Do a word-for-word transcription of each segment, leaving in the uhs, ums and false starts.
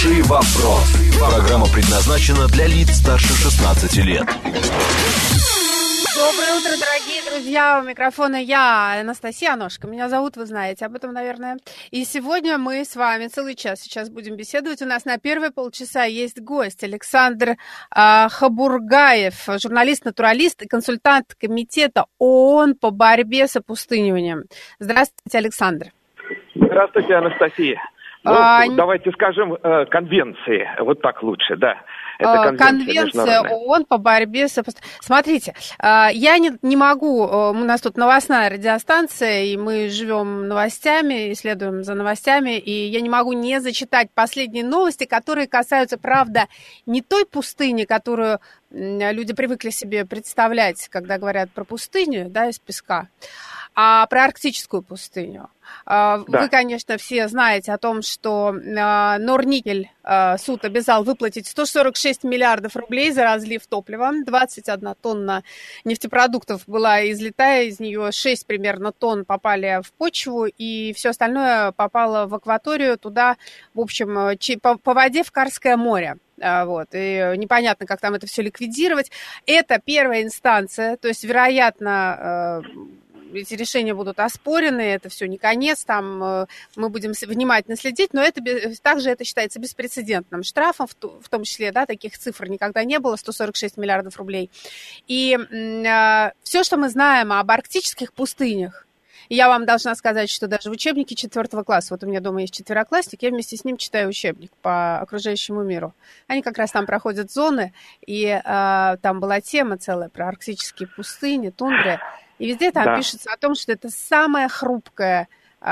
Хороший вопрос. Программа предназначена для лиц старше шестнадцати лет. Доброе утро, дорогие друзья. У микрофона я, Анастасия Аношка. Меня зовут, вы знаете об этом, наверное. И сегодня мы с вами целый час сейчас будем беседовать. У нас на первые полчаса есть гость Александр э, Хабургаев, журналист-натуралист и консультант комитета ООН по борьбе с опустыниванием. Здравствуйте, Александр. Здравствуйте, Анастасия. Ну, а, давайте скажем, э, конвенции. Вот так лучше, да. Это конвенция, конвенция ООН по борьбе с опустыниванием. Смотрите, я не, не могу, у нас тут новостная радиостанция, и мы живем новостями, исследуем за новостями, и я не могу не зачитать последние новости, которые касаются, правда, не той пустыни, которую люди привыкли себе представлять, когда говорят про пустыню, да, из песка, а про арктическую пустыню. Да. Вы, конечно, все знаете о том, что Норникель суд обязал выплатить сто сорок шесть миллиардов рублей за разлив топлива. двадцать одна тонна нефтепродуктов была излита, из нее шесть примерно тонн попали в почву, и все остальное попало в акваторию, туда, в общем, по, по воде в Карское море. Вот, и непонятно, как там это все ликвидировать. Это первая инстанция, то есть, вероятно, эти решения будут оспорены, это все не конец, там мы будем внимательно следить, но это также это считается беспрецедентным штрафом, в том числе, да, таких цифр никогда не было, сто сорок шесть миллиардов рублей. И э, все, что мы знаем об арктических пустынях, и я вам должна сказать, что даже в учебнике четвертого класса, вот у меня дома есть четвероклассник, я вместе с ним читаю учебник по окружающему миру. Они как раз там проходят зоны, и э, там была тема целая про арктические пустыни, тундры. И везде там да. пишется о том, что это самая хрупкая э,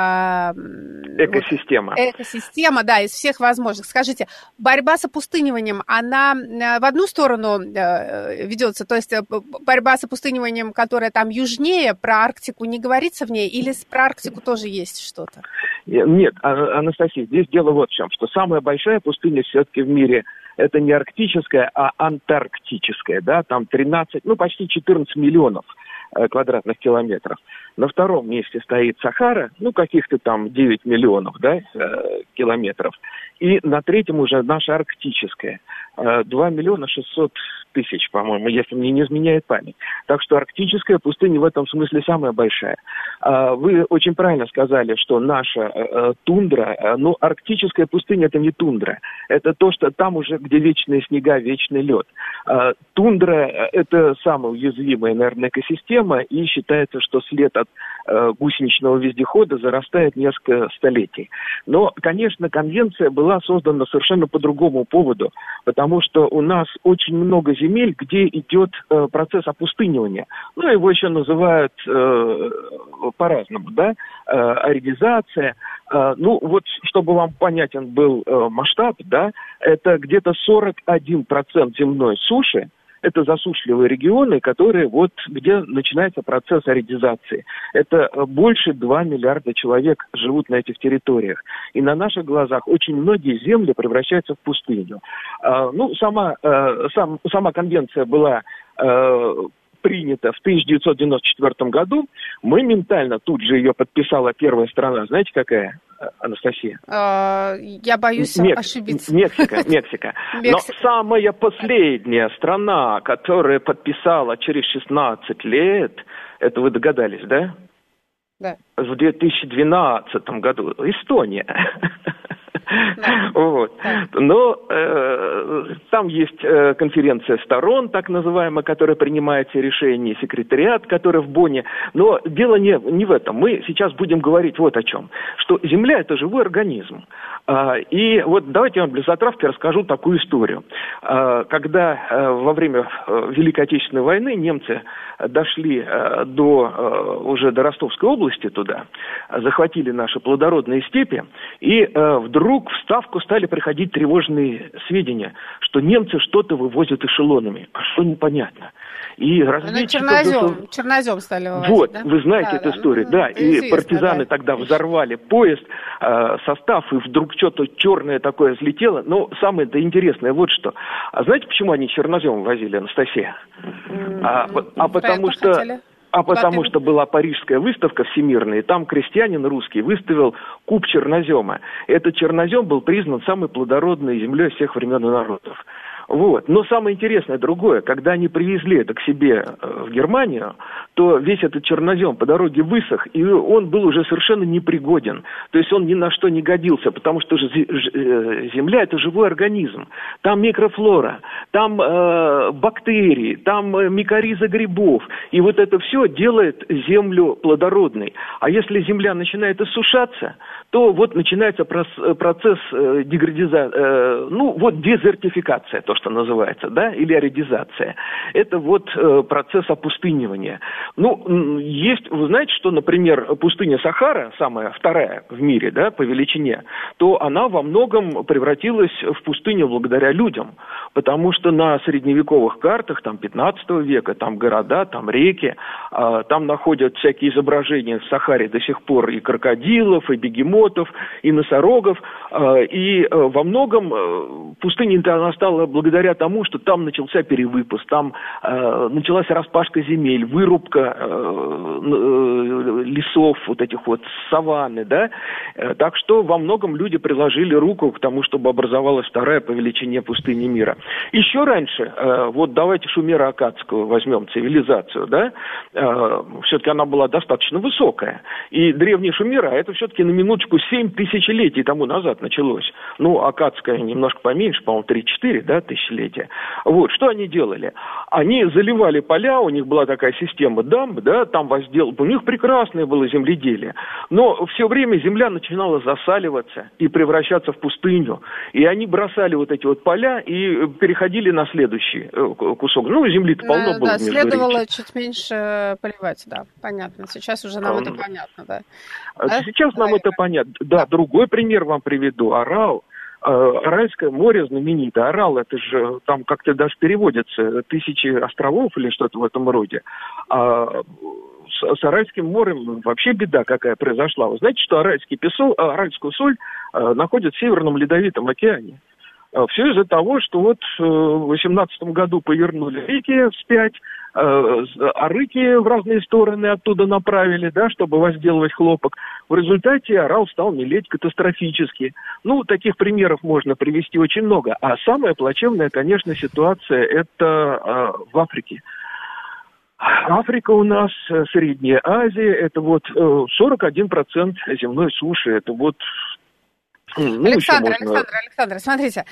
экосистема. Вот, экосистема, да, из всех возможных. Скажите, борьба с опустыниванием, она в одну сторону э, ведется, то есть борьба с опустыниванием, которая там южнее, про Арктику не говорится в ней, или про Арктику тоже есть что-то? Нет, Анастасия, здесь дело вот в чем, что самая большая пустыня все-таки в мире это не арктическая, а антарктическая, да, там тринадцать, ну почти четырнадцать миллионов квадратных километров. На втором месте стоит Сахара, ну, каких-то там девять миллионов, да, километров. И на третьем уже наша арктическая, два миллиона шестьсот тысяч, по-моему, если мне не изменяет память. Так что арктическая пустыня в этом смысле самая большая. Вы очень правильно сказали, что наша тундра, ну, арктическая пустыня это не тундра, это то, что там уже, где вечные снега, вечный лед. Тундра это самая уязвимая, наверное, экосистема, и считается, что след от гусеничного вездехода зарастает несколько столетий. Но, конечно, конвенция была создана совершенно по другому поводу, потому что у нас очень много земель, где идет э, процесс опустынивания. Ну, его еще называют э, по-разному, да, э, аридизация. Э, ну, вот, чтобы вам понятен был э, масштаб, да, это где-то сорок один процент земной суши. Это засушливые регионы, которые вот где начинается процесс аридизации. Это больше двух миллиарда человек живут на этих территориях. И на наших глазах очень многие земли превращаются в пустыню. А, ну, сама, а, сам, сама конвенция была а, принята в тысяча девятьсот девяносто четвёртом году. Моментально тут же ее подписала первая страна. Знаете, какая? Анастасия? Я боюсь Мек... ошибиться. Мексика, Мексика. Но самая последняя страна, которая подписала через шестнадцать лет, это вы догадались, да? Да. В две тысячи двенадцатом году. Эстония. Да. Вот. Да. Но э, там есть э, конференция сторон, так называемая, которая принимает все решения, секретариат, который в Бонне. Но дело не, не в этом. Мы сейчас будем говорить вот о чем. Что Земля – это живой организм. А, и вот давайте я вам для затравки расскажу такую историю. А, когда а, во время а, Великой Отечественной войны немцы дошли а, до, а, уже до Ростовской области туда, захватили наши плодородные степи, и а, вдруг в Ставку стали приходить тревожные сведения, что немцы что-то вывозят эшелонами. А что непонятно. И разведчиков... Чернозем, чернозем стали вывозить, Вот, да? вы знаете да, эту да. историю, Ну, да. И известно, партизаны да. тогда взорвали поезд, э, состав, и вдруг что-то черное такое взлетело. Но самое-то интересное вот что. А знаете, почему они чернозем возили, Анастасия? Mm-hmm. А, а потому что... Хотели? А потому что была Парижская выставка всемирная, и там крестьянин русский выставил куб чернозема. Этот чернозем был признан самой плодородной землей всех времен и народов. Вот. Но самое интересное другое, когда они привезли это к себе в Германию, то весь этот чернозем по дороге высох, и он был уже совершенно непригоден. То есть он ни на что не годился, потому что же земля – это живой организм. Там микрофлора, там э, бактерии, там микориза грибов. И вот это все делает землю плодородной. А если земля начинает иссушаться, то вот начинается процесс деградизации, ну вот дезертификация, то, что называется, да, или аридизация. Это вот процесс опустынивания. Ну, есть, вы знаете, что, например, пустыня Сахара, самая вторая в мире, да, по величине, то она во многом превратилась в пустыню благодаря людям, потому что на средневековых картах, там, пятнадцатого века, там города, там реки, там находят всякие изображения в Сахаре до сих пор и крокодилов, и бегемотов, и носорогов, и во многом пустыня она стала благодаря тому, что там начался перевыпас, там началась распашка земель, вырубка лесов, вот этих вот саванны, да, так что во многом люди приложили руку к тому, чтобы образовалась вторая по величине пустыня мира. Еще раньше, вот давайте шумеро-аккадскую возьмем цивилизацию, да, все-таки она была достаточно высокая, и древние шумеры, а это все-таки на минуточку семь тысячелетий тому назад началось. Ну, аккадская немножко поменьше, по-моему, три-четыре, да, тысячелетия. Вот, что они делали? Они заливали поля, у них была такая система дамб, да, там воздел, у них прекрасное было земледелие, но все время земля начинала засаливаться и превращаться в пустыню, и они бросали вот эти вот поля и переходили на следующий кусок. Ну, земли-то полно да, было. Да, следовало чуть меньше поливать, да, понятно. Сейчас уже нам um, это понятно, да. Сейчас нам это понятно. Да, другой пример вам приведу. Арал. Аральское море знаменитое. Арал, это же там как-то даже переводится тысячи островов или что-то в этом роде. А с Аральским морем вообще беда какая произошла. Вы знаете, что аральский песок, аральскую соль находят в Северном Ледовитом океане. Все из-за того, что вот в восемнадцатом году повернули реки вспять, а рыки в разные стороны оттуда направили, да, чтобы возделывать хлопок. В результате Арал стал мелеть катастрофически. Ну, таких примеров можно привести очень много. А самая плачевная, конечно, ситуация – это в Африке. Африка у нас, Средняя Азия, это вот сорок один процент земной суши, это вот... Ну, Александр, можно... Александр, Александр, смотрите,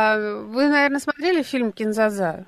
вы, наверное, смотрели фильм «Кинзадза»?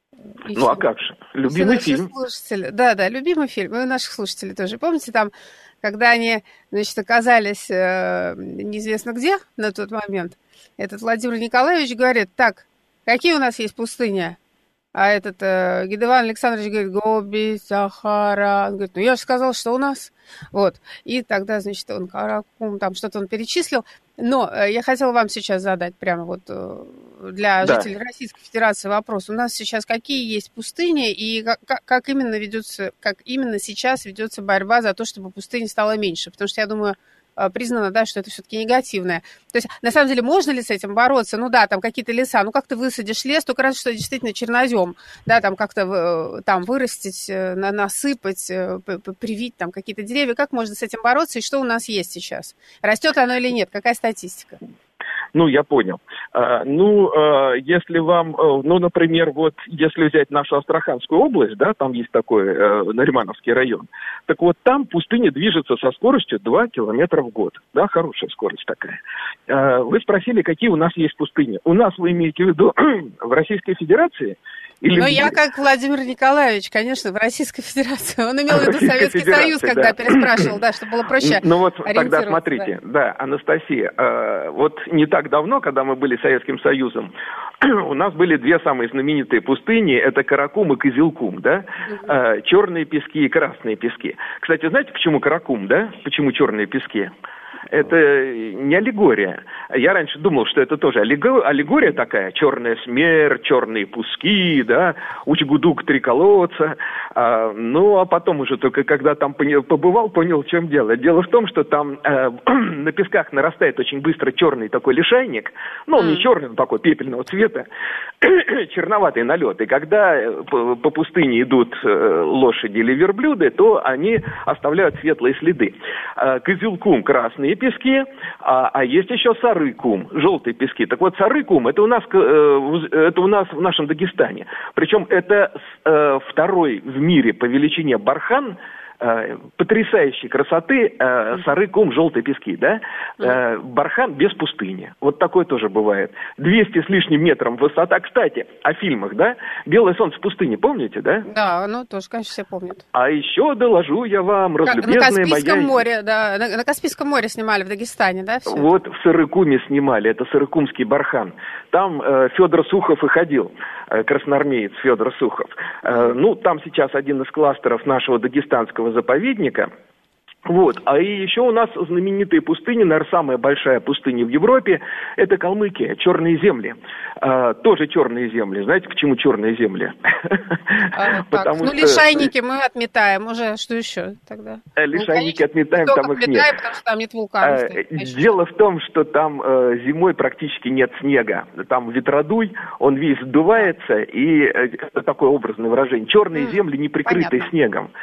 И ну, а как же? Любимый фильм. Слушатели, да, да, любимый фильм. И у наших слушателей тоже. Помните, там, когда они, значит, оказались э, неизвестно где на тот момент, этот Владимир Николаевич говорит: так, какие у нас есть пустыни? А этот э, Гедеон Александрович говорит: Гоби, Сахара. Он говорит: ну, я же сказал, что у нас. Вот. И тогда, значит, он Каракум, там что-то он перечислил. Но э, я хотела вам сейчас задать прямо вот э, для да. жителей Российской Федерации вопрос. У нас сейчас какие есть пустыни и как, как, как именно ведется, как именно сейчас ведется борьба за то, чтобы пустынь стала меньше? Потому что я думаю, признано, да, что это все-таки негативное. То есть, на самом деле, можно ли с этим бороться? Ну да, там какие-то леса, ну как ты высадишь лес, только раз, что действительно чернозем, да, там как-то там вырастить, на, насыпать, привить там какие-то деревья. Как можно с этим бороться и что у нас есть сейчас? Растет оно или нет? Какая статистика? Ну, я понял. А, ну, а, если вам, ну, например, вот, если взять нашу Астраханскую область, да, там есть такой а, Наримановский район, так вот там пустыня движется со скоростью два километра в год, да, хорошая скорость такая. А, вы спросили, какие у нас есть пустыни. У нас, вы имеете в виду, в Российской Федерации? Или ну, я как Владимир Николаевич, конечно, в Российской Федерации. Он имел в виду Советский Союз, когда переспрашивал, да, чтобы было проще ориентироваться. Ну вот тогда смотрите, да, Анастасия, вот не так давно, когда мы были Советским Союзом, у нас были две самые знаменитые пустыни, это Каракум и Кызылкум, да, угу. Черные пески и красные пески. Кстати, знаете, почему Каракум, да, почему черные пески? Это не аллегория. Я раньше думал, что это тоже аллегория такая. Черная смерть, черные пуски, да, Учгудук, три колодца. А, ну, а потом уже только когда там побывал, понял, в чем дело. Дело в том, что там э, на песках нарастает очень быстро черный такой лишайник. Ну, он не черный, он такой пепельного цвета. черноватый налет. И когда по, по пустыне идут лошади или верблюды, то они оставляют светлые следы. Кызылкум — красные пески, а, а есть еще Сарыкум — желтые пески. Так вот, Сарыкум — это у нас, это у нас в нашем Дагестане. Причем это второй в мире по величине бархан, потрясающей красоты э, Сарыкум — желтые пески, да? Э, бархан без пустыни. Вот такое тоже бывает. двести с лишним метров высота. Кстати, о фильмах, да? «Белое солнце в пустыне», помните, да? Да, ну тоже, конечно, все помнят. А еще доложу я вам, разлюбезная моя... На Каспийском моя... море, да. На, на Каспийском море снимали в Дагестане, да? Все? Вот в Сарыкуме снимали. Это Сарыкумский бархан. Там э, Федор Сухов и ходил. Э, красноармеец Федор Сухов. Э, ну, там сейчас один из кластеров нашего дагестанского заповедника. Вот. А и еще у нас знаменитые пустыни, наверное, самая большая пустыня в Европе, это Калмыкия, черные земли. А, тоже черные земли. Знаете, почему черные земли? А, Потому ну, что... лишайники мы отметаем. Уже что еще тогда? Лишайники ну, отметаем, там их нет. Потому что там нет вулканов. А, дело в том, что там э, зимой практически нет снега. Там ветродуй, он весь сдувается, и э, это такое образное выражение. Черные mm, земли не прикрыты понятно. снегом.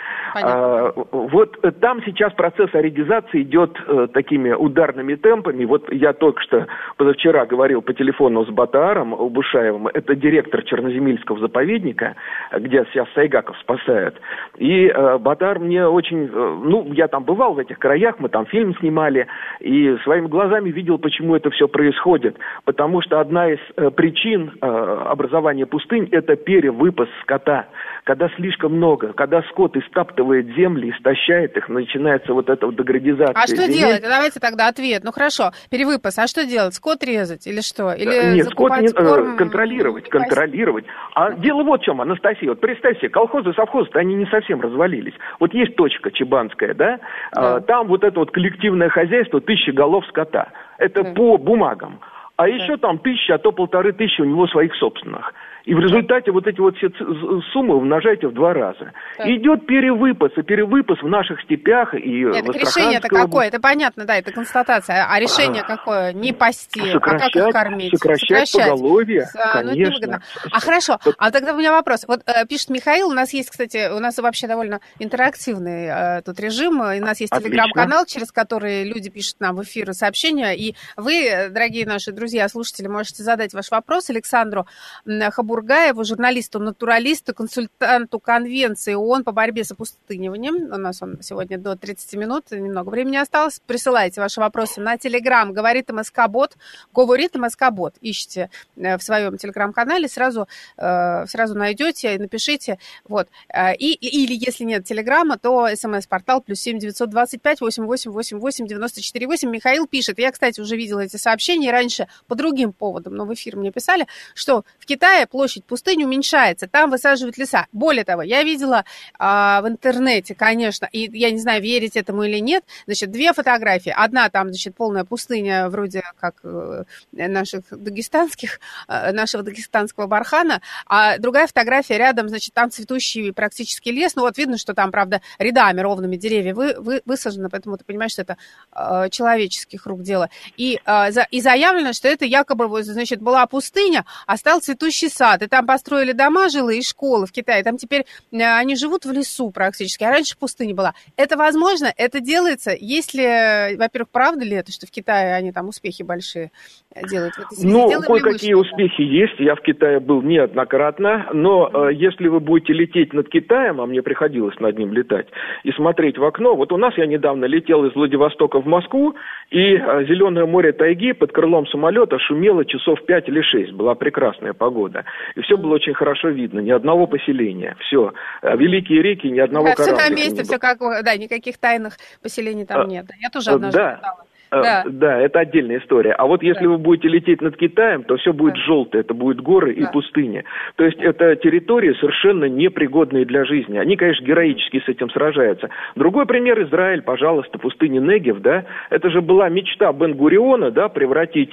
А, вот э, там сейчас процесс аредизации идет э, такими ударными темпами. Вот я только что позавчера говорил по телефону с Батааром Бушаевым, это директор Черноземельского заповедника, где сейчас Сайгаков спасают. И э, Батаар мне очень... Э, ну, я там бывал в этих краях, мы там фильм снимали, и своими глазами видел, почему это все происходит. Потому что одна из э, причин э, образования пустынь – это перевыпас скота. Когда слишком много, когда скот истаптывает земли, истощает их, начинается вот эта вот деградизация. А что земель. делать? Давайте тогда ответ. Ну хорошо, перевыпас. А что делать? Скот резать или что? Или Нет, скот не, корм... контролировать, не контролировать. А дело вот в чем, Анастасия. Вот представьте себе, колхозы, совхозы-то они не совсем развалились. Вот есть точка Чебанская, да? да. А, там вот это вот коллективное хозяйство, тысячи голов скота. Это да. по бумагам. А да. еще там тысяча, а то полторы тысячи у него своих собственных. И в результате вот эти вот все суммы умножайте в два раза. Да. Идет перевыпас, и перевыпас в наших степях и Нет, в Астраханской решение-то какое? Это понятно, да, это констатация. А решение а, какое? Не пасти, а как их кормить? Сокращать, сокращать. поголовье, а, конечно. Ну, а хорошо, а тогда у меня вопрос. Вот э, пишет Михаил, у нас есть, кстати, у нас вообще довольно интерактивный э, тут режим. У нас есть Отлично. телеграм-канал, через который люди пишут нам в эфир сообщения. И вы, дорогие наши друзья, слушатели, можете задать ваш вопрос Александру Хабурову, Бургаеву, журналисту, натуралисту, консультанту Конвенции ООН по борьбе с опустыниванием. У нас он сегодня до тридцати минут, немного времени осталось. Присылайте ваши вопросы на Телеграм. Говорит МСК-бот, говорит МСК-бот. Ищите в своем Телеграм-канале, сразу, сразу найдете и напишите. Вот. И, или если нет Телеграма, то СМС-портал плюс семь девятьсот двадцать пять восемь восемь восемь восемь девяносто четыре восемь. Михаил пишет. Я, кстати, уже видела эти сообщения раньше по другим поводам, но в эфир мне писали, что в Китае площадь пустыни уменьшается, там высаживают леса. Более того, я видела а, в интернете, конечно, и я не знаю, верить этому или нет, значит, две фотографии. Одна там, значит, полная пустыня, вроде как э, наших дагестанских, э, нашего дагестанского бархана, а другая фотография рядом, значит, там цветущий практически лес. Ну вот видно, что там, правда, рядами ровными деревья вы, вы, высажено, поэтому ты понимаешь, что это э, человеческих рук дело. И, э, за, и заявлено, что это якобы, значит, была пустыня, а стал цветущий сад. И там построили дома жилые и школы в Китае. Там теперь они живут в лесу практически, а раньше пустыня была. Это возможно? Это делается? Если, во-первых, правда ли это, что в Китае они там успехи большие делают? В этой связи? Ну, кое-какие успехи есть. Я в Китае был неоднократно. Но mm-hmm. э, если вы будете лететь над Китаем, а мне приходилось над ним летать, и смотреть в окно. Вот у нас я недавно летел из Владивостока в Москву, и э, зеленое море тайги под крылом самолета шумело часов пять или шесть. Была прекрасная погода. И все было очень хорошо видно, ни одного поселения, все. Великие реки, ни одного да, кораблика. Все на месте, все как, да, никаких тайных поселений там а, нет. Я тоже однажды да. летала. Да. да, это отдельная история. А вот если да. вы будете лететь над Китаем, то все будет да. желтое, это будут горы да. и пустыня. То есть это территории совершенно непригодные для жизни. Они, конечно, героически с этим сражаются. Другой пример — Израиль, пожалуйста, пустыня Негев, да. Это же была мечта Бен-Гуриона, да, превратить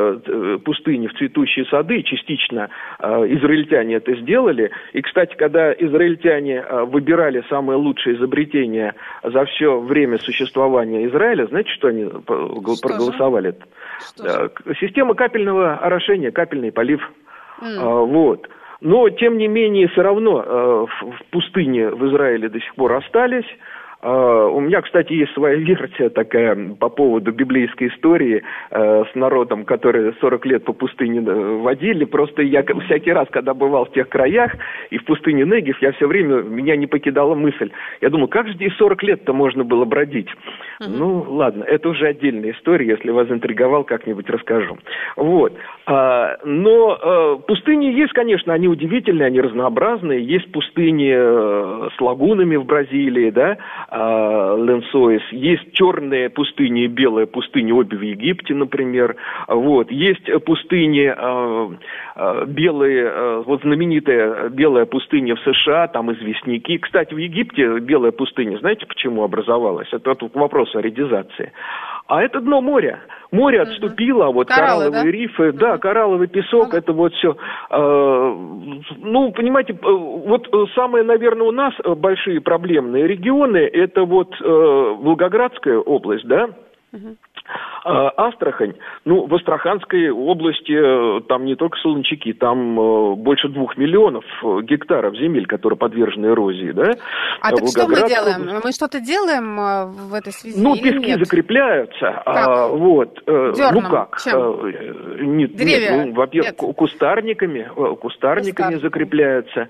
э, пустыни в цветущие сады. Частично э, израильтяне это сделали. И, кстати, когда израильтяне э, выбирали самое лучшее изобретение за все время существования Израиля, знаете, что они Что проголосовали? Что Система капельного орошения, капельный полив. Mm. А, вот. Но, тем не менее, все равно э, в, в пустыне в Израиле до сих пор остались. Uh, у меня, кстати, есть своя версия такая по поводу библейской истории uh, с народом, который сорок лет по пустыне водили. Просто я всякий раз, когда бывал в тех краях и в пустыне Негев, я все время, меня не покидала мысль. Я думаю, как же здесь сорок лет-то можно было бродить? Uh-huh. Ну, ладно, это уже отдельная история, если вас заинтриговал, как-нибудь расскажу. Вот. Uh, но uh, пустыни есть, конечно, они удивительные, они разнообразные. Есть пустыни uh, с лагунами в Бразилии, да, Ленсоис. Есть черные пустыни и белая пустыня, обе в Египте, например. Вот. Есть пустыни э, э, белые, э, вот знаменитая белая пустыня в США, там известняки. Кстати, в Египте белая пустыня, знаете, почему образовалась? Это, это вопрос о редизации. А это дно моря. Море uh-huh. отступило, а вот кораллы, коралловые да? рифы, uh-huh. да, коралловый песок, uh-huh. это вот все. Э, ну, понимаете, вот самые, наверное, у нас большие проблемные регионы, это вот э, Волгоградская область, да, uh-huh. Астрахань. Ну, в Астраханской области там не только солончаки, там больше двух миллионов гектаров земель, которые подвержены эрозии, да. А так что мы делаем? Мы что-то делаем в этой связи? Ну, пески нет? закрепляются. А, вот. Дерном. Ну как? Чем? Нет, Деревья? нет, ну, во-первых, нет. кустарниками, кустарниками закрепляются.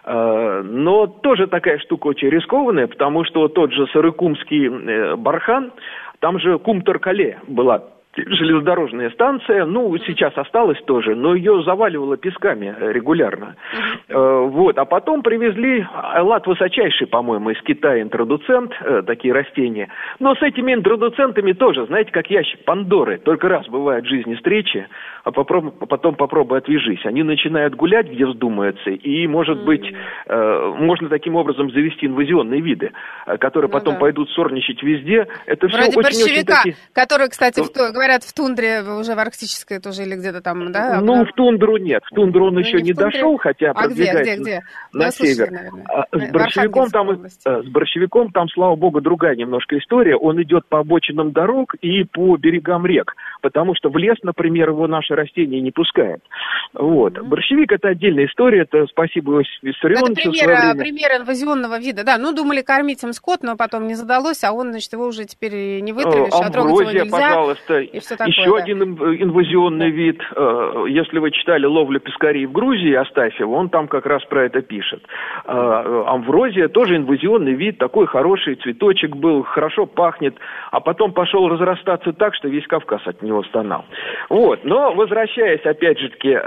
Но тоже такая штука очень рискованная, потому что тот же Сарыкумский бархан, там же Кум-Таркале была железнодорожная станция, ну, сейчас осталась тоже, но ее заваливало песками регулярно. Uh-huh. Вот, а потом привезли элат высочайший, по-моему, из Китая интродуцент, такие растения. Но с этими интродуцентами тоже, знаете, как ящик Пандоры. Только раз бывает в жизни встречи, а попробуй, потом попробуй отвяжись. Они начинают гулять, где вздумается, и, может быть, uh-huh. можно таким образом завести инвазионные виды, которые ну, потом да. пойдут сорничать везде. Это Вроде все борщевика, очень-очень такие... который, кстати, в то... говорят, в тундре уже в арктической тоже или где-то там, да? Ну, в тундру нет. В тундру он ну, еще не, не дошел, хотя а продвигается где, где, где? на север. А с, борщевиком там, с борщевиком там, слава богу, другая немножко история. Он идет по обочинам дорог и по берегам рек, потому что в лес, например, его наши растения не пускают. Вот. Mm-hmm. Борщевик — это отдельная история, это спасибо Иосифу Виссарионовичу. Это пример, пример инвазионного вида, да. Ну, думали кормить им скот, но потом не задалось, а он, значит, его уже теперь не вытравишь, а трогать его нельзя. Пожалуйста. И все такое, Еще да. один инвазионный да. вид. Если вы читали «Ловлю пескарей в Грузии» Астафьева, он там как раз про это пишет. Амврозия тоже инвазионный вид, такой хороший цветочек был, хорошо пахнет, а потом пошел разрастаться так, что весь Кавказ от него стонал. Вот. Но, возвращаясь, опять же таки,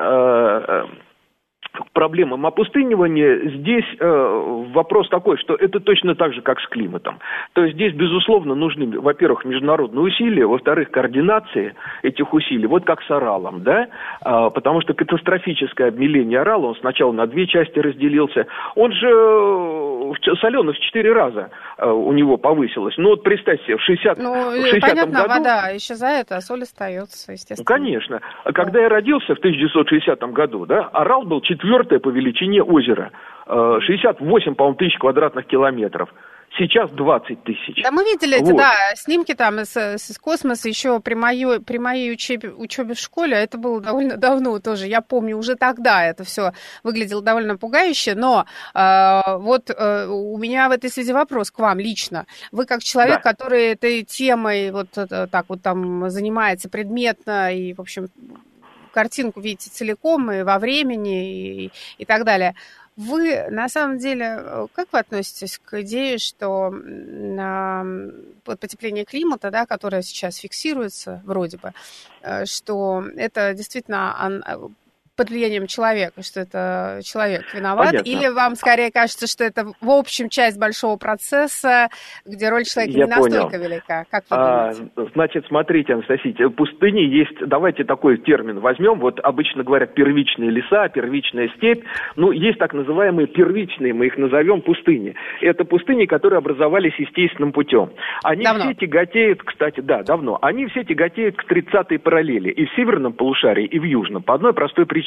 к проблемам опустынивания, здесь э, вопрос такой, что это точно так же, как с климатом. То есть здесь, безусловно, нужны, во-первых, международные усилия, во-вторых, координация этих усилий, вот как с Оралом, да, а, потому что катастрофическое обмеление Орала, он сначала на две части разделился, он же соленость в четыре раза а, у него повысилась. Ну вот представьте, в шестидесятом ну, в шестидесятом понятно, году... вода исчезает, а соль остается, естественно. Конечно. Когда я родился в тысяча девятьсот шестидесятом году, да, Орал был четвертое по величине озеро. шестьдесят восемь, по-моему, тысяч квадратных километров. Сейчас двадцать тысяч. Да, мы видели эти, вот. да, снимки там из, из космоса еще при моей, при моей учебе, учебе в школе. Это было довольно давно тоже. Я помню, уже тогда это все выглядело довольно пугающе. Но э, вот э, у меня в этой связи вопрос к вам лично. Вы как человек, да. который этой темой вот так вот там занимается предметно и, в общем, картинку видите целиком и во времени и, и так далее. Вы, на самом деле, как вы относитесь к идее, что потепление климата, да, которое сейчас фиксируется вроде бы, что это действительно под влиянием человека, что это человек виноват? Понятно. Или вам скорее кажется, что это, в общем, часть большого процесса, где роль человека Я не настолько понял. велика? Как вы а, думаете? Значит, смотрите, Анастасия, в пустыне есть, давайте такой термин возьмем, вот обычно говорят первичные леса, первичная степь, ну, есть так называемые первичные, мы их назовем пустыни. Это пустыни, которые образовались естественным путем. Они давно. все тяготеют, кстати, да, давно, они все тяготеют к тридцатой параллели, и в северном полушарии, и в южном, по одной простой причине.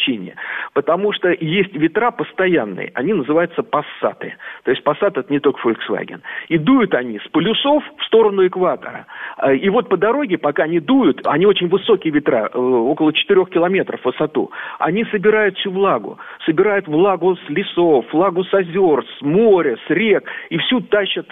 причине. Потому что есть ветра постоянные, они называются пассаты. То есть пассат — это не только Volkswagen. И дуют они с полюсов в сторону экватора. И вот по дороге, пока они дуют, они очень высокие ветра, около четырех километров в высоту, они собирают всю влагу. Собирают влагу с лесов, влагу с озер, с моря, с рек, и всю тащат,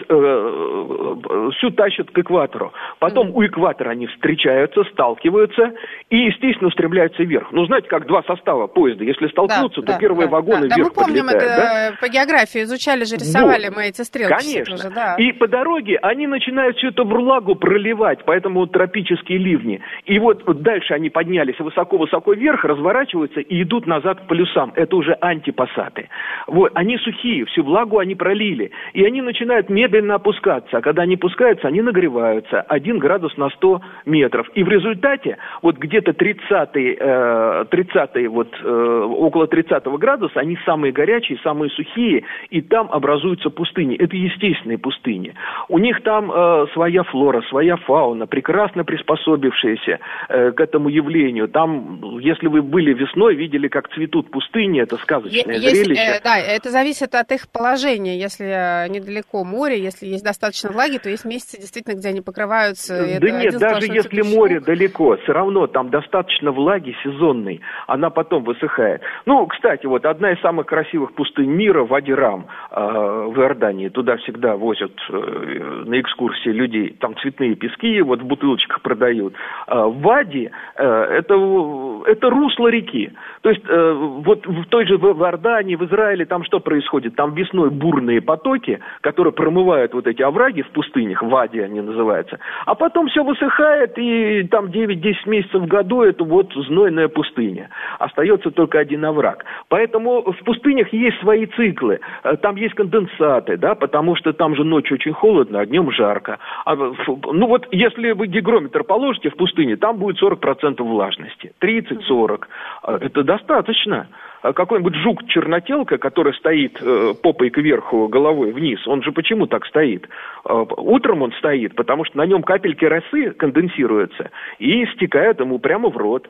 э, всю тащат к экватору. Потом mm-hmm. у экватора они встречаются, сталкиваются и, естественно, устремляются вверх. Ну, знаете, как два состава поезда. Если столкнутся, да, то да, первые да, вагоны да, вверх да, мы помним подлетают. Это, да? По географии изучали же, рисовали вот. Мы эти стрелки. Конечно. Тоже, да. И по дороге они начинают всю эту влагу проливать, поэтому тропические ливни. И вот дальше они поднялись высоко-высоко вверх, разворачиваются и идут назад к полюсам. Это уже антипассаты. Вот, они сухие, всю влагу они пролили. И они начинают медленно опускаться. А когда они опускаются, они нагреваются. Один градус на сто метров. И в результате, вот где-то тридцатый, э, тридцатый, вот, э, около тридцатого градуса, они самые горячие, самые сухие. И там образуются пустыни. Это естественные пустыни. У них там э, своя флора, своя фауна, прекрасно приспособившаяся э, к этому явлению. Там, если вы были весной, видели, как цветут пустыни, это сказочное есть, зрелище. Э, да, это зависит от их положения. Если недалеко море, если есть достаточно влаги, то есть месяцы действительно, где они покрываются. Да это нет, даже если море далеко, все равно там достаточно влаги сезонной, она потом высыхает. Ну, кстати, вот одна из самых красивых пустынь мира, Вади-Рам э, в Иордании. Туда всегда возят э, на экскурсии людей. Там цветные пески вот в бутылочках продают. Э, Вади э, это, это русло реки. То есть э, вот в той же в Иордании, в Израиле, там что происходит? Там весной бурные потоки, которые промывают вот эти овраги в пустынях, Вади они называются. А потом все высыхает, и там девять-десять месяцев в году это вот знойная пустыня. Остается только один овраг. Поэтому в пустынях есть свои циклы. Там есть конденсаты, да, потому что там же ночью очень холодно, а днем жарко. А, ну вот если вы гигрометр положите в пустыне, там будет сорок процентов влажности. тридцать-сорок. Это достаточно. Какой-нибудь жук-чернотелка, который стоит э, попой кверху, головой вниз, он же почему так стоит? Э, утром он стоит, потому что на нем капельки росы конденсируются и стекают ему прямо в рот.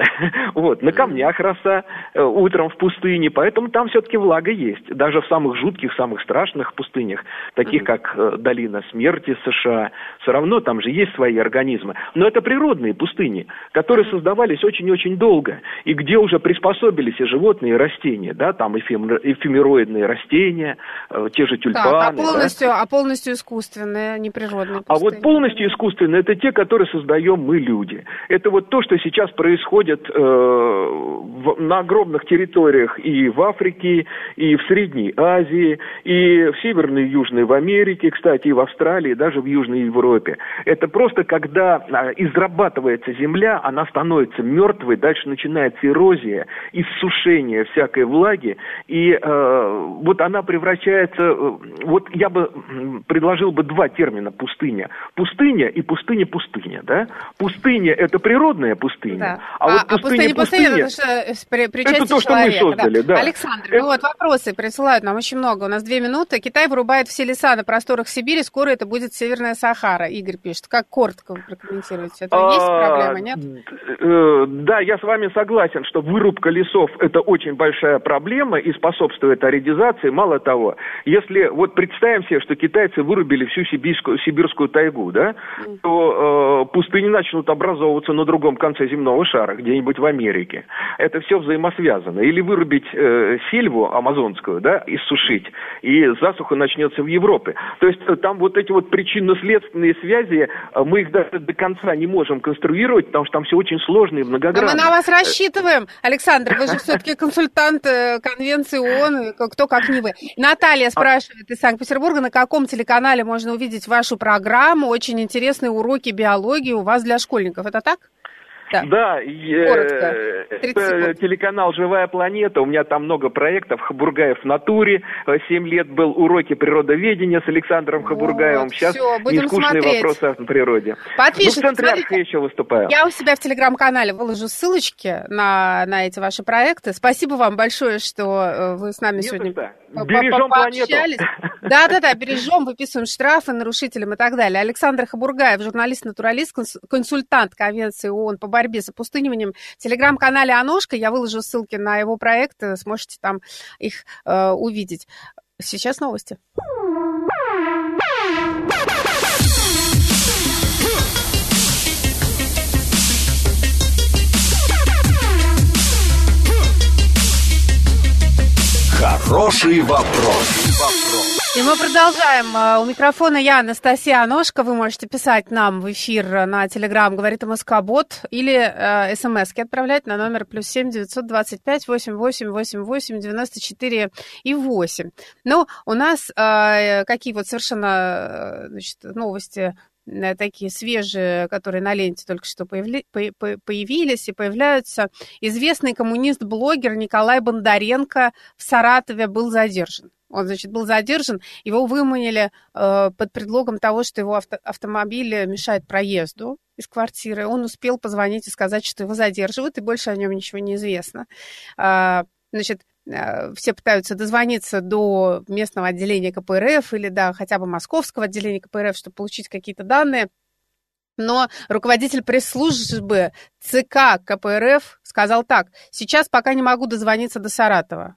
Вот, на камнях роса э, утром в пустыне, поэтому там все-таки влага есть. Даже в самых жутких, самых страшных пустынях, таких как э, долина смерти США, все равно там же есть свои организмы. Но это природные пустыни, которые создавались очень-очень долго, и где уже приспособились и животные, и растения, да, там эфемероидные растения, э, те же тюльпаны. Так, а полностью, да? а полностью искусственные, неприродные пустыни? А вот полностью искусственные, это те, которые создаем мы, люди. Это вот то, что сейчас происходит э, в, на огромных территориях и в Африке, и в Средней Азии, и в Северной и Южной в Америке, кстати, и в Австралии, и даже в Южной Европе. Это просто когда э, израбатывается земля, она становится мертвой, дальше начинается эрозия, иссушение всякой влаги, и э, вот она превращается, э, вот я бы предложил бы два термина пустыня. Пустыня и пустыня-пустыня, да? Пустыня — это природная пустыня, да. а, а вот пустыня-пустыня — это то, что мы создали, да. да. Александр, это... ну вот вопросы присылают нам очень много, у нас две минуты. Китай вырубает все леса на просторах Сибири, скоро это будет Северная Сахара. Игорь пишет, как коротко вы прокомментируете? Это есть проблема, нет? Да, я с вами согласен, что вырубка лесов — это очень очень большая проблема и способствует аридизации. Мало того, если вот представим себе, что китайцы вырубили всю сибирскую, сибирскую тайгу, да, mm. то э, пустыни начнут образовываться на другом конце земного шара, где-нибудь в Америке. Это все взаимосвязано. Или вырубить э, сельву амазонскую, да, иссушить, и засуха начнется в Европе. То есть там вот эти вот причинно-следственные связи, мы их даже до конца не можем конструировать, потому что там все очень сложно и многогранно. Но мы на вас рассчитываем, Александр, вы же все-таки консультант Конвенции ООН, кто как не вы. Наталья спрашивает из Санкт-Петербурга, на каком телеканале можно увидеть вашу программу? Очень интересные уроки биологии у вас для школьников. Это так? Да, да э, это телеканал «Живая планета», у меня там много проектов, Хабургаев в натуре, семь лет был уроки природоведения с Александром Хабургаевым, вот, сейчас все, нескучные смотреть. Вопросы о природе. Подпишитесь, ну, в центре Архи еще выступаю. Я у себя в телеграм-канале выложу ссылочки на, на эти ваши проекты. Спасибо вам большое, что вы с нами Не сегодня... бережем планету. Да-да-да, бережем, выписываем штрафы нарушителям и так далее. Александр Хабургаев, журналист-натуралист, консультант Конвенции ООН по борьбе с опустыниванием. В телеграм-канале «Аношка» я выложу ссылки на его проект, сможете там их э, увидеть. Сейчас новости. Хороший вопрос. И мы продолжаем. У микрофона я, Анастасия Аношка. Вы можете писать нам в эфир на Телеграм «Говорит МСК-бот» или э, смс-ки отправлять на номер плюс семь девятьсот двадцать пять восемьдесят восемь восемьдесят восемь девяносто четыре и восемь. Ну, у нас э, какие вот совершенно значит, новости такие свежие, которые на ленте только что появли, по, появились и появляются. Известный коммунист-блогер Николай Бондаренко в Саратове был задержан. Он, значит, был задержан, его выманили э, под предлогом того, что его авто, автомобиль мешает проезду из квартиры. Он успел позвонить и сказать, что его задерживают, и больше о нем ничего не известно. Э, значит, э, все пытаются дозвониться до местного отделения ка пэ эр эф или до хотя бы московского отделения ка пэ эр эф, чтобы получить какие-то данные. Но руководитель пресс-службы ЦК ка пэ эр эф сказал так: сейчас пока не могу дозвониться до Саратова.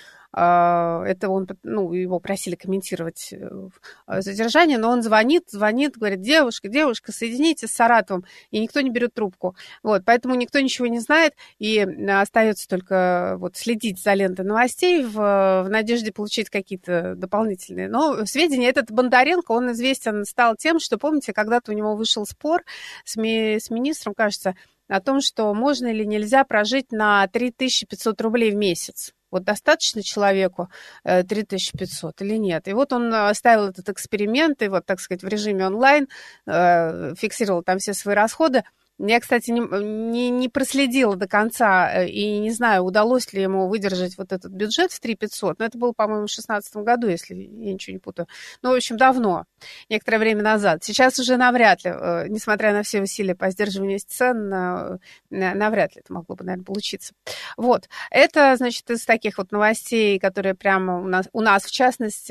Это он, ну, его просили комментировать задержание, но он звонит, звонит, говорит: девушка, девушка, соедините с Саратовым, и никто не берет трубку. Вот, поэтому никто ничего не знает, и остается только вот следить за лентой новостей в, в надежде получить какие-то дополнительные. Но сведения, этот Бондаренко, он известен стал тем, что, помните, когда-то у него вышел спор с, ми, с министром, кажется, о том, что можно или нельзя прожить на три тысячи пятьсот рублей в месяц. Вот достаточно человеку три тысячи пятьсот или нет? И вот он ставил этот эксперимент, и вот, так сказать, в режиме онлайн фиксировал там все свои расходы. Я, кстати, не, не, не проследила до конца и не знаю, удалось ли ему выдержать вот этот бюджет в три тысячи пятьсот. Но это было, по-моему, в две тысячи шестнадцатом году, если я ничего не путаю. Ну, в общем, давно, некоторое время назад. Сейчас уже навряд ли, несмотря на все усилия по сдерживанию цен, навряд ли это могло бы, наверное, получиться. Вот. Это, значит, из таких вот новостей, которые прямо у нас, у нас в частности,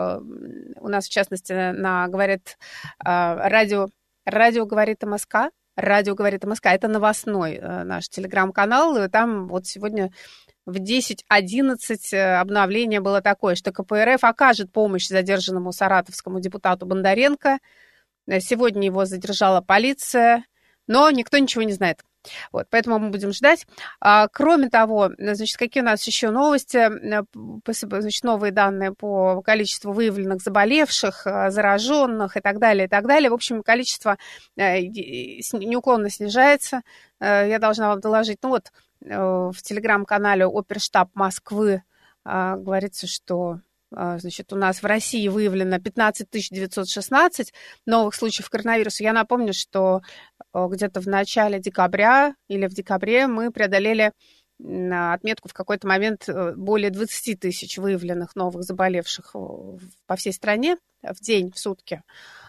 у нас, в частности, на, говорит, радио, радио говорит МСК. Радио говорит МСК. Это новостной э, наш телеграм-канал. И там вот сегодня в десять одиннадцать обновление было такое, что ка пэ эр эф окажет помощь задержанному саратовскому депутату Бондаренко. Сегодня его задержала полиция, но никто ничего не знает. Вот, поэтому мы будем ждать. А, кроме того, значит, какие у нас еще новости? Значит, новые данные по количеству выявленных заболевших, зараженных и так далее, и так далее. В общем, количество неуклонно снижается. Я должна вам доложить. Ну вот, в телеграм-канале Оперштаб Москвы говорится, что значит, у нас в России выявлено пятнадцать тысяч девятьсот шестнадцать новых случаев коронавируса. Я напомню, что где-то в начале декабря или в декабре мы преодолели отметку в какой-то момент более двадцать тысяч выявленных новых заболевших по всей стране в день, в сутки.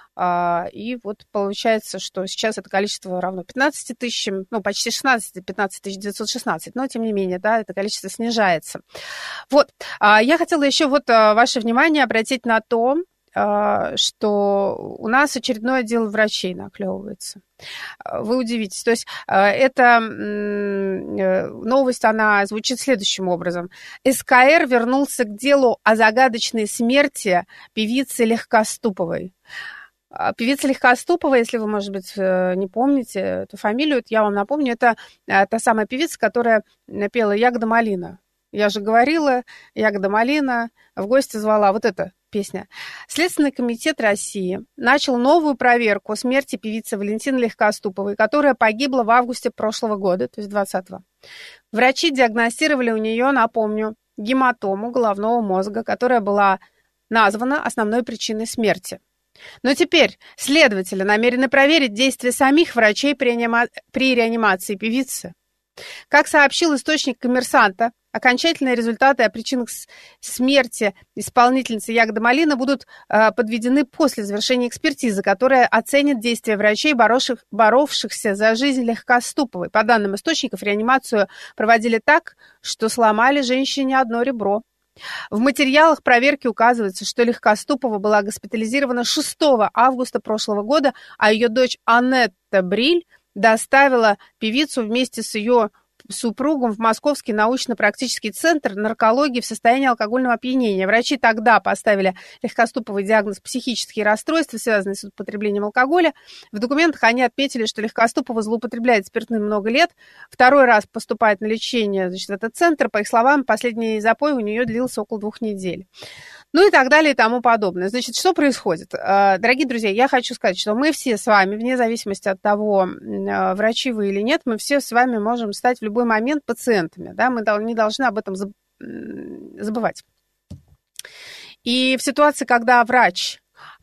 И вот получается, что сейчас это количество равно пятнадцати тысячам, ну, почти шестнадцати, пятнадцать тысяч девятьсот шестнадцать, но, тем не менее, да, это количество снижается. Вот, я хотела еще вот ваше внимание обратить на то, что у нас очередной отдел врачей наклевывается. Вы удивитесь. То есть эта новость, она звучит следующим образом. эс ка эр вернулся к делу о загадочной смерти певицы Легкоступовой. Певица Легкоступова, если вы, может быть, не помните эту фамилию, я вам напомню, это та самая певица, которая пела «Ягода малина». Я же говорила, «Ягода малина», в гости звала. Вот эта песня. Следственный комитет России начал новую проверку смерти певицы Валентины Легкоступовой, которая погибла в августе прошлого года, то есть двадцатого. Врачи диагностировали у нее, напомню, гематому головного мозга, которая была названа основной причиной смерти. Но теперь следователи намерены проверить действия самих врачей при, реанима... при реанимации певицы. Как сообщил источник «Коммерсанта», окончательные результаты о причинах смерти исполнительницы «Ягоды малины» будут э, подведены после завершения экспертизы, которая оценит действия врачей, боровших, боровшихся за жизнь Легкоступовой. По данным источников, реанимацию проводили так, что сломали женщине одно ребро. В материалах проверки указывается, что Легкоступова была госпитализирована шестого августа прошлого года, а ее дочь Анетта Бриль доставила певицу вместе с ее супругом в Московский научно-практический центр наркологии в состоянии алкогольного опьянения. Врачи тогда поставили Легкоступовой диагноз психические расстройства, связанные с употреблением алкоголя. В документах они отметили, что Легкоступова злоупотребляет спиртным много лет. Второй раз поступает на лечение, значит, в этот центр. По их словам, последний запой у нее длился около двух недель. Ну и так далее и тому подобное. Значит, что происходит? Дорогие друзья, я хочу сказать, что мы все с вами, вне зависимости от того, врачи вы или нет, мы все с вами можем стать в любой момент пациентами. Да? Мы не должны об этом забывать. И в ситуации, когда врач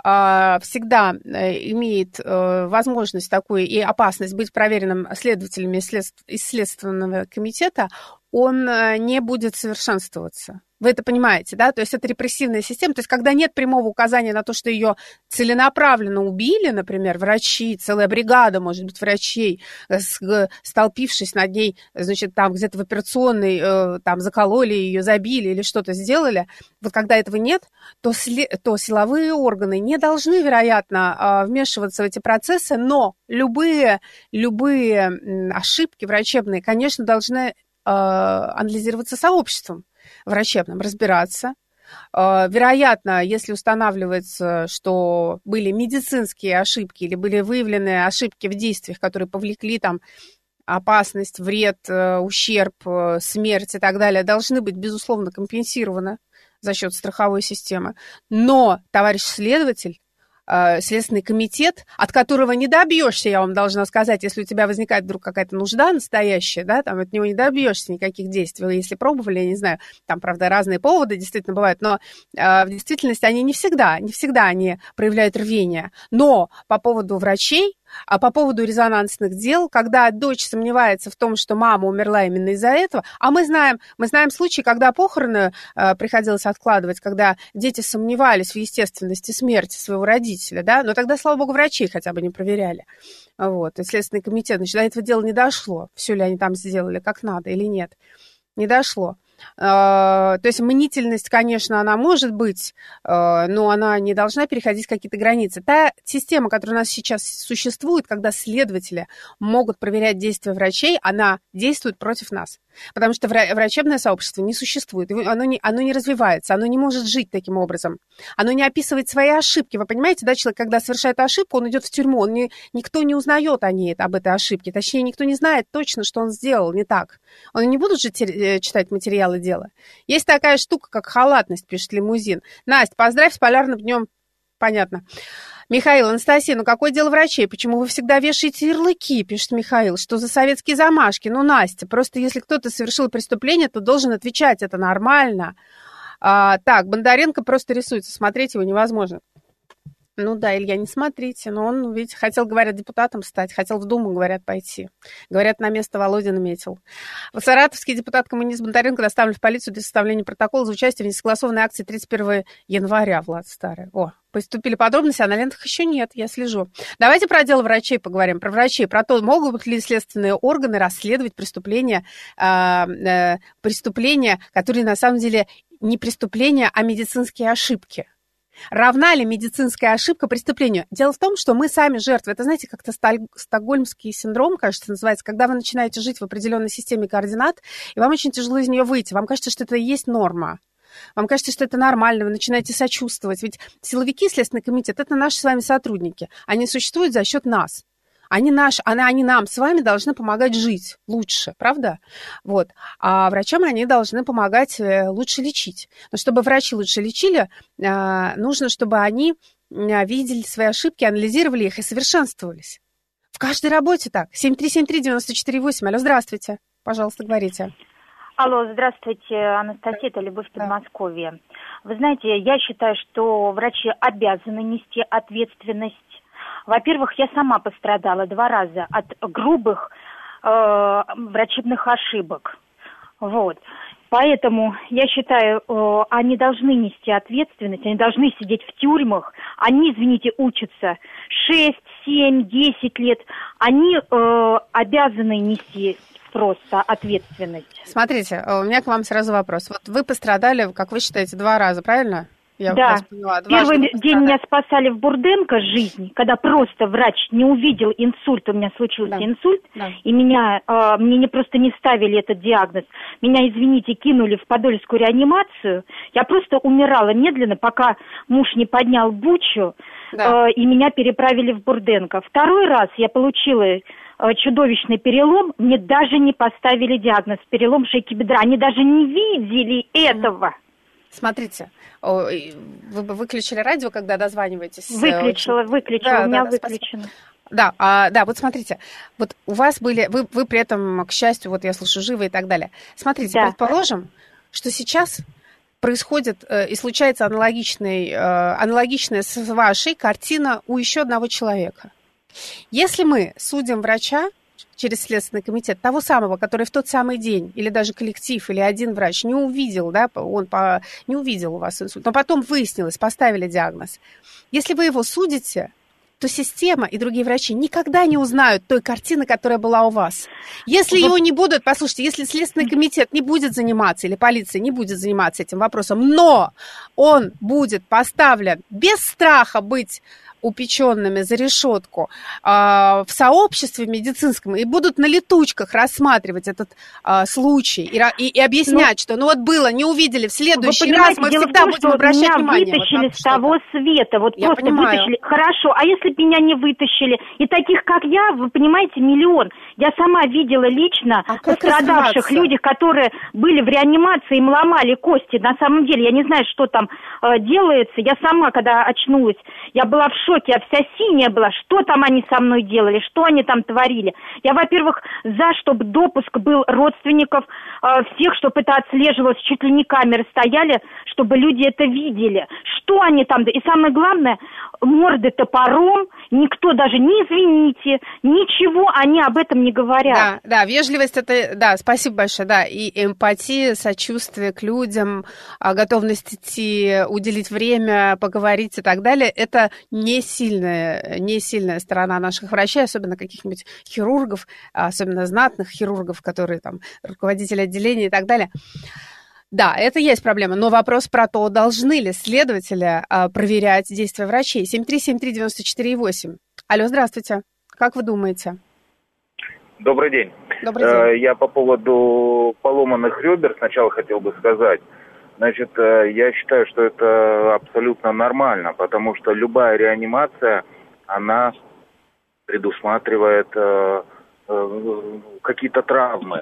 всегда имеет возможность такую и опасность быть проверенным следователями из Следственного комитета, он не будет совершенствоваться. Вы это понимаете, да? То есть это репрессивная система. То есть когда нет прямого указания на то, что ее целенаправленно убили, например, врачи, целая бригада, может быть, врачей, столпившись над ней, значит, там где-то в операционной, там закололи ее, забили или что-то сделали, вот когда этого нет, то, то силовые органы не должны, вероятно, вмешиваться в эти процессы, но любые, любые ошибки врачебные, конечно, должны анализироваться сообществом врачебным, разбираться. Вероятно, если устанавливается, что были медицинские ошибки или были выявлены ошибки в действиях, которые повлекли там опасность, вред, ущерб, смерть и так далее, должны быть, безусловно, компенсированы за счет страховой системы. Но, товарищ следователь, Следственный комитет, от которого не добьешься, я вам должна сказать, если у тебя возникает вдруг какая-то нужда настоящая, да, там от него не добьешься никаких действий. Вы если пробовали, я не знаю, там, правда, разные поводы действительно бывают, но э, в действительности они не всегда, не всегда они проявляют рвение. Но по поводу врачей, а по поводу резонансных дел, когда дочь сомневается в том, что мама умерла именно из-за этого, а мы знаем, мы знаем случаи, когда похороны э, приходилось откладывать, когда дети сомневались в естественности смерти своего родителя, да, но тогда, слава богу, врачи хотя бы не проверяли. Вот, и Следственный комитет, значит, до этого дела не дошло, все ли они там сделали как надо или нет, не дошло. То есть мнительность, конечно, она может быть, но она не должна переходить какие-то границы. Та система, которая у нас сейчас существует, когда следователи могут проверять действия врачей, она действует против нас. Потому что врачебное сообщество не существует, оно не, оно не развивается, оно не может жить таким образом. Оно не описывает свои ошибки. Вы понимаете, да, человек, когда совершает ошибку, он идет в тюрьму, он не, никто не узнает о ней, об этой ошибке. Точнее, никто не знает точно, что он сделал не так. Он не будет же читать материалы дела. Есть такая штука, как халатность, пишет Лимузин. Настя, поздравь с полярным днем. Понятно. Михаил, Анастасия, ну какое дело врачей? Почему вы всегда вешаете ярлыки, пишет Михаил? Что за советские замашки? Ну, Настя, просто если кто-то совершил преступление, то должен отвечать, это нормально. А, так, Бондаренко просто рисуется, смотреть его невозможно. Ну да, Илья, не смотрите, но он, видите, хотел, говорят, депутатом стать, хотел в Думу, говорят, пойти. Говорят, на место Володина метил. Саратовский депутат коммунист Бондаренко доставлен в полицию для составления протокола за участие в несогласованной акции тридцать первого января, Влад Старый. О, поступили подробности, а на лентах еще нет, я слежу. Давайте про дело врачей поговорим, про врачей, про то, могут ли следственные органы расследовать преступления, э, э, преступления, которые на самом деле не преступления, а медицинские ошибки. Равна ли медицинская ошибка преступлению? Дело в том, что мы сами жертвы. Это, знаете, как-то стокгольмский синдром, кажется, называется, когда вы начинаете жить в определенной системе координат, и вам очень тяжело из нее выйти. Вам кажется, что это и есть норма. Вам кажется, что это нормально, вы начинаете сочувствовать. Ведь силовики, Следственный комитет, это наши с вами сотрудники. Они существуют за счет нас. Они, наш, они, они нам с вами должны помогать жить лучше, правда? Вот. А врачам они должны помогать лучше лечить. Но чтобы врачи лучше лечили, нужно, чтобы они видели свои ошибки, анализировали их и совершенствовались. В каждой работе так. семь три семь три девять четыре восемь. Алло, здравствуйте. Пожалуйста, говорите. Алло, здравствуйте, Анастасия, это Любовь, Подмосковье. Вы знаете, я считаю, что врачи обязаны нести ответственность. Во-первых, я сама пострадала два раза от грубых э, врачебных ошибок. Вот. Поэтому я считаю, э, они должны нести ответственность, они должны сидеть в тюрьмах. Они, извините, учатся шесть, семь, десять лет. Они э, обязаны нести просто ответственность. Смотрите, у меня к вам сразу вопрос. Вот вы пострадали, как вы считаете, два раза, правильно? Я да, вас поняла. Первый день меня спасали в Бурденко жизнь, когда просто врач не увидел инсульт, у меня случился да. инсульт, да. и меня, э, мне не, просто не ставили этот диагноз. Меня, извините, кинули в подольскую реанимацию. Я просто умирала медленно, пока муж не поднял бучу, да. э, и меня переправили в Бурденко. Второй раз я получила э, чудовищный перелом, мне даже не поставили диагноз, перелом шейки бедра. Они даже не видели этого. Смотрите, вы бы выключили радио, когда дозваниваетесь? Выключила, выключила, да, у меня да, выключено. Да, а, да, вот смотрите, вот у вас были, вы, вы при этом, к счастью, вот я слышу, живы и так далее. Смотрите, да. предположим, что сейчас происходит э, и случается аналогичный, э, аналогичная с вашей картина у еще одного человека. Если мы судим врача через Следственный комитет, того самого, который в тот самый день, или даже коллектив, или один врач не увидел, да, он по, не увидел у вас инсульт, но потом выяснилось, поставили диагноз. Если вы его судите, то система и другие врачи никогда не узнают той картины, которая была у вас. Если его не будут, послушайте, если Следственный комитет не будет заниматься, или полиция не будет заниматься этим вопросом, но он будет поставлен без страха быть упеченными за решетку э, в сообществе медицинском и будут на летучках рассматривать этот э, случай и, и, и объяснять, ну, что ну вот было, не увидели, в следующий раз мы всегда том, будем обращать внимание. Меня вытащили вот с того света, вот я просто понимаю. Вытащили. Хорошо, а если бы меня не вытащили? И таких, как я, вы понимаете, миллион. Я сама видела лично а пострадавших людей, которые были в реанимации, им ломали кости. На самом деле, я не знаю, что там э, делается. Я сама, когда очнулась, я была в шоке, я вся синяя была. Что там они со мной делали, что они там творили? Я, во-первых, за, чтобы допуск был родственников э, всех, чтобы это отслеживалось, чуть ли не камеры стояли, чтобы люди это видели. Что они там... И самое главное, морды топором, никто даже не извините, ничего они об этом не говорят. Да, да, вежливость это... Да, спасибо большое, да. И эмпатия, сочувствие к людям, готовность идти, уделить время, поговорить и так далее, это не сильная, не сильная сторона наших врачей, особенно каких-нибудь хирургов, особенно знатных хирургов, которые там руководители отделения и так далее. Да, это есть проблема, но вопрос про то, должны ли следователи а, проверять действия врачей. семь три семь три девять четыре восемь. Алло, здравствуйте. Как вы думаете? Добрый день. Добрый день. Я по поводу поломанных ребер сначала хотел бы сказать. Значит, я считаю, что это абсолютно нормально, потому что любая реанимация, она предусматривает э, э, какие-то травмы.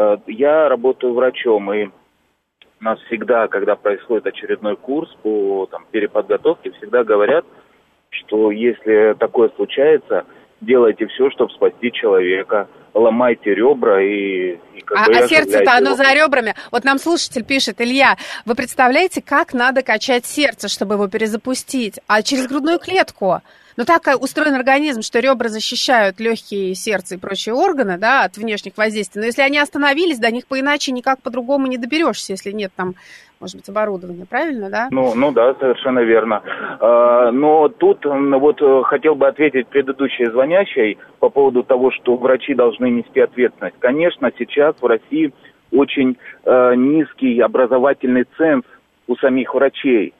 Я работаю врачом, и у нас всегда, когда происходит очередной курс по там, переподготовке, всегда говорят, что если такое случается, делайте все, чтобы спасти человека. Ломайте ребра и... и как а бы, а сердце-то оно за ребрами. Вот нам слушатель пишет: Илья, вы представляете, как надо качать сердце, чтобы его перезапустить? А через грудную клетку. Но так устроен организм, что ребра защищают легкие, сердце и прочие органы, да, от внешних воздействий. Но если они остановились, до них поиначе никак по-другому не доберешься, если нет там, может быть, оборудования, правильно, да? Ну, ну да, совершенно верно. А, но тут вот хотел бы ответить предыдущей звонящей по поводу того, что врачи должны нести ответственность. Конечно, сейчас в России очень э, низкий образовательный ценз у самих врачей.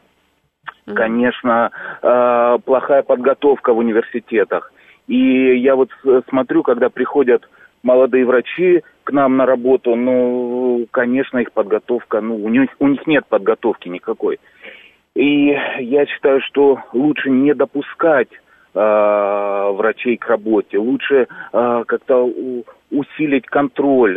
Конечно, э, плохая подготовка в университетах. И я вот смотрю, когда приходят молодые врачи к нам на работу, ну, конечно, их подготовка, ну, у них, у них нет подготовки никакой. И я считаю, что лучше не допускать э, врачей к работе, лучше э, как-то у, усилить контроль,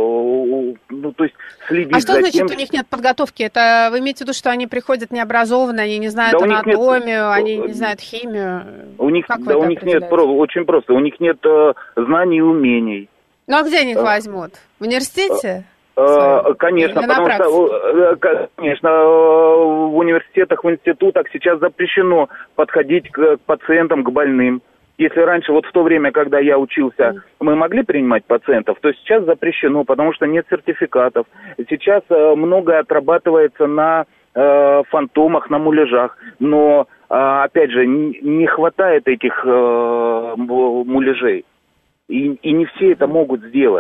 э, ну, то есть следить а что за значит, тем... у них нет подготовки? Это вы имеете в виду, что они приходят необразованные, они не знают да анатомию, нет... они не знают химию? У них, как да, у них нет, очень просто, у них нет э, знаний и умений. Ну, а где они их а, возьмут? В университете? А, конечно, потому что, конечно, в университетах, в институтах сейчас запрещено подходить к пациентам, к больным. Если раньше, вот в то время, когда я учился, mm. мы могли принимать пациентов, то сейчас запрещено, потому что нет сертификатов. Сейчас многое отрабатывается на э, фантомах, на муляжах, но, э, опять же, не хватает этих э, муляжей. И, и не все это могут сделать.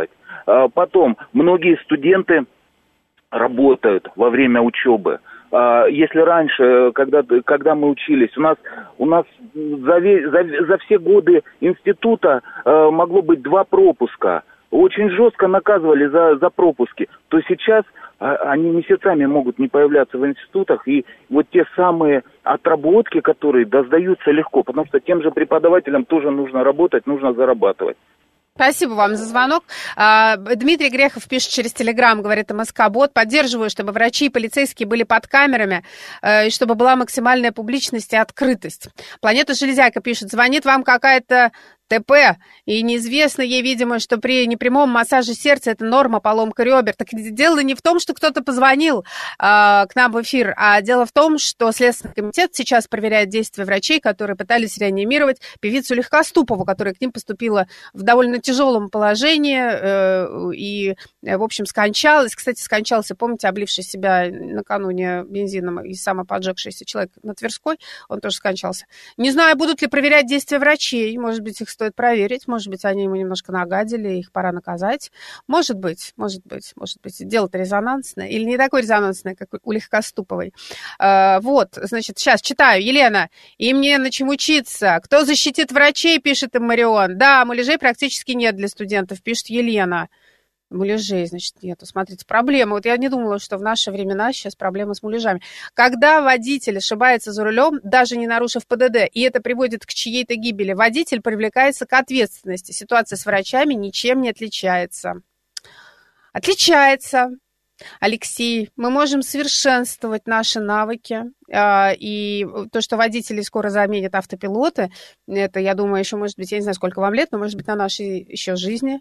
Потом, многие студенты работают во время учебы. Если раньше, когда, когда мы учились, у нас, у нас за, за, за все годы института могло быть два пропуска. Очень жестко наказывали за, за пропуски. То сейчас они месяцами могут не появляться в институтах. И вот те самые отработки, которые да, сдаются легко, потому что тем же преподавателям тоже нужно работать, нужно зарабатывать. Спасибо вам за звонок. Дмитрий Грехов пишет через Телеграм, говорит МСК-бот. Поддерживаю, чтобы врачи и полицейские были под камерами, и чтобы была максимальная публичность и открытость. Планета Железяка пишет, звонит вам какая-то ТП, и неизвестно ей, видимо, что при непрямом массаже сердца это норма, поломка ребер. Так дело не в том, что кто-то позвонил э, к нам в эфир, а дело в том, что Следственный комитет сейчас проверяет действия врачей, которые пытались реанимировать певицу Легкоступову, которая к ним поступила в довольно тяжелом положении э, и, в общем, скончалась. Кстати, скончался, помните, обливший себя накануне бензином и самоподжегшийся человек на Тверской, он тоже скончался. Не знаю, будут ли проверять действия врачей, может быть, их стоит проверить, может быть, они ему немножко нагадили, их пора наказать. Может быть, может быть, может быть, дело-то резонансное, или не такое резонансное, как у Легкоступовой. А, вот, значит, сейчас читаю. Елена, им не на чем учиться. Кто защитит врачей, пишет им Марион. Да, муляжей практически нет для студентов, пишет Елена. Муляжей, значит, нету. Смотрите, проблема. Вот я не думала, что в наши времена сейчас проблемы с муляжами. Когда водитель ошибается за рулем, даже не нарушив ПДД, и это приводит к чьей-то гибели, водитель привлекается к ответственности. Ситуация с врачами ничем не отличается. Отличается. Алексей, мы можем совершенствовать наши навыки, и то, что водители скоро заменят автопилоты, это, я думаю, еще, может быть, я не знаю, сколько вам лет, но, может быть, на нашей еще жизни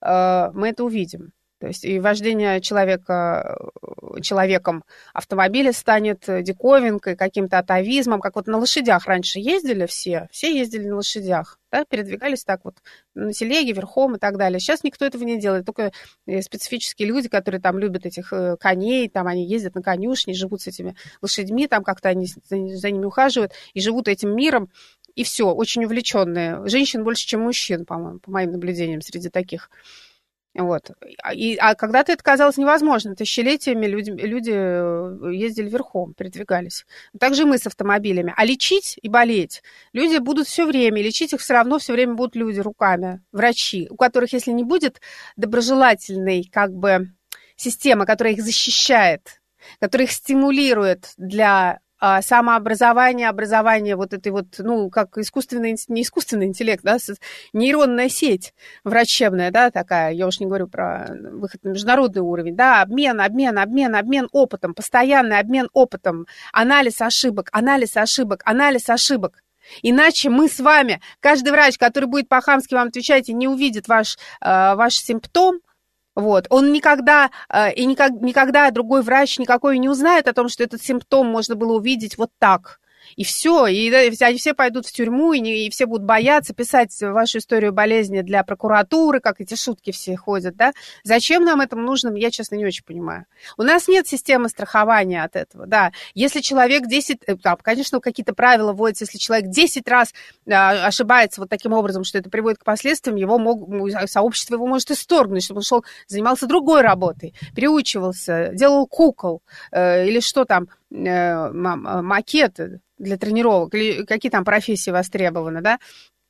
мы это увидим. То есть и вождение человека, человеком автомобиля станет диковинкой, каким-то атовизмом, как вот на лошадях раньше ездили все, все ездили на лошадях, да, передвигались так вот на телеге, верхом и так далее. Сейчас никто этого не делает, только специфические люди, которые там любят этих коней, там они ездят на конюшне, живут с этими лошадьми, там как-то они за ними ухаживают и живут этим миром, и все, очень увлеченные. Женщин больше, чем мужчин, по-моему, по моим наблюдениям среди таких. Вот. И, а когда-то это казалось невозможно. Тысячелетиями люди, люди ездили верхом, передвигались. Так же мы с автомобилями. А лечить и болеть люди будут все время. Лечить их все равно все время будут люди руками, врачи, у которых, если не будет доброжелательной как бы системы, которая их защищает, которая их стимулирует для самообразование, образование вот этой вот, ну, как искусственный, не искусственный интеллект, да, нейронная сеть врачебная, да, такая, я уж не говорю про выход на международный уровень, да, обмен, обмен, обмен, обмен опытом, постоянный обмен опытом, анализ ошибок, анализ ошибок, анализ ошибок. Иначе мы с вами, каждый врач, который будет по-хамски вам отвечать и не увидит ваш, э, ваш симптом, вот, он никогда, и никак, никогда другой врач никакой не узнает о том, что этот симптом можно было увидеть вот так. И все, и они все пойдут в тюрьму, и, не, и все будут бояться писать вашу историю болезни для прокуратуры, как эти шутки все ходят, да? Зачем нам это нужно, я, честно, не очень понимаю. У нас нет системы страхования от этого, да. Если человек десять, там, конечно, какие-то правила вводятся, если человек десять раз а, ошибается вот таким образом, что это приводит к последствиям, его мог, сообщество его может исторгнуть, чтобы он шел, занимался другой работой, переучивался, делал кукол, э, или что там, э, макеты для тренировок, или какие там профессии востребованы, да?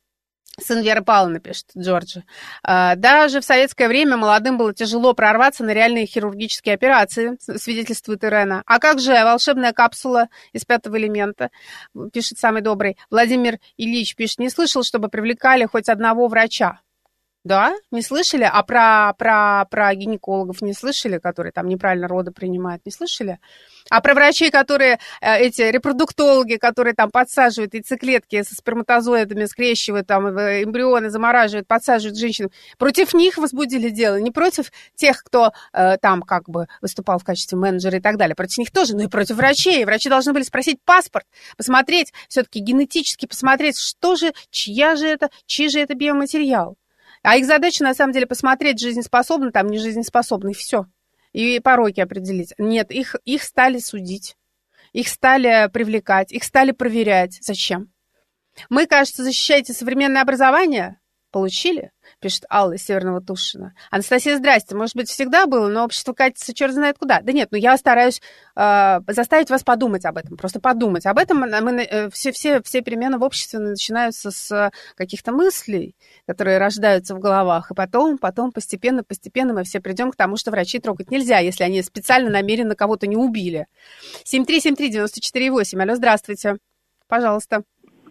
Сын Веры Павловны, пишет Джорджи. Даже в советское время молодым было тяжело прорваться на реальные хирургические операции, свидетельствует Ирена. А как же волшебная капсула из пятого элемента, пишет самый добрый. Владимир Ильич пишет, не слышал, чтобы привлекали хоть одного врача. Да, не слышали? А про, про, про гинекологов не слышали, которые там неправильно роды принимают, не слышали? А про врачей, которые, эти репродуктологи, которые там подсаживают яйцеклетки со сперматозоидами, скрещивают там эмбрионы, замораживают, подсаживают женщин, против них возбудили дело, не против тех, кто э, там как бы выступал в качестве менеджера и так далее, против них тоже, но и против врачей. Врачи должны были спросить паспорт, посмотреть, все-таки генетически посмотреть, что же, чья же это, чей же это биоматериал. А их задача, на самом деле, посмотреть, жизнеспособный, там, не жизнеспособный, все. И пороки определить. Нет, их, их стали судить, их стали привлекать, их стали проверять. Зачем? Мы, кажется, защищаете современное образование, Получили? Пишет Алла из Северного Тушина. Анастасия, здрасте. Может быть, всегда было, но общество катится черт знает куда. Да нет, ну я стараюсь э, заставить вас подумать об этом. Просто подумать об этом. Мы, э, все, все, все перемены в обществе начинаются с каких-то мыслей, которые рождаются в головах. И потом, потом постепенно, постепенно мы все придем к тому, что врачей трогать нельзя, если они специально, намеренно кого-то не убили. семь три семь три девять четыре восемь. Алло, здравствуйте. Пожалуйста.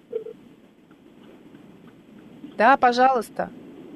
Да, пожалуйста.